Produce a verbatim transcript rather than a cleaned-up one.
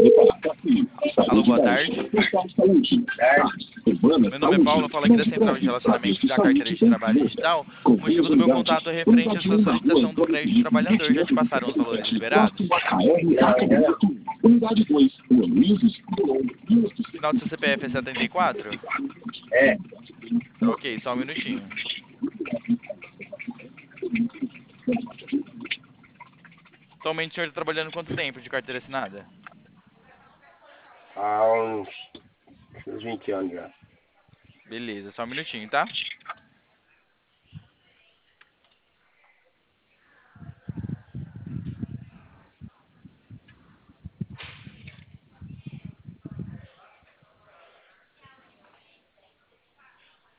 Alô, boa tarde. Meu nome é Paulo, falo aqui da Central de Relacionamento da Carteira de Trabalho Digital. O motivo do meu contato é referente à sua solicitação do crédito trabalhador. Já te passaram os valores liberados? Final do seu C P F é setenta e quatro? É. Ok, só um minutinho. Atualmente o senhor está trabalhando quanto tempo de carteira assinada? Há uns, uns vinte anos já. Beleza, só um minutinho, tá?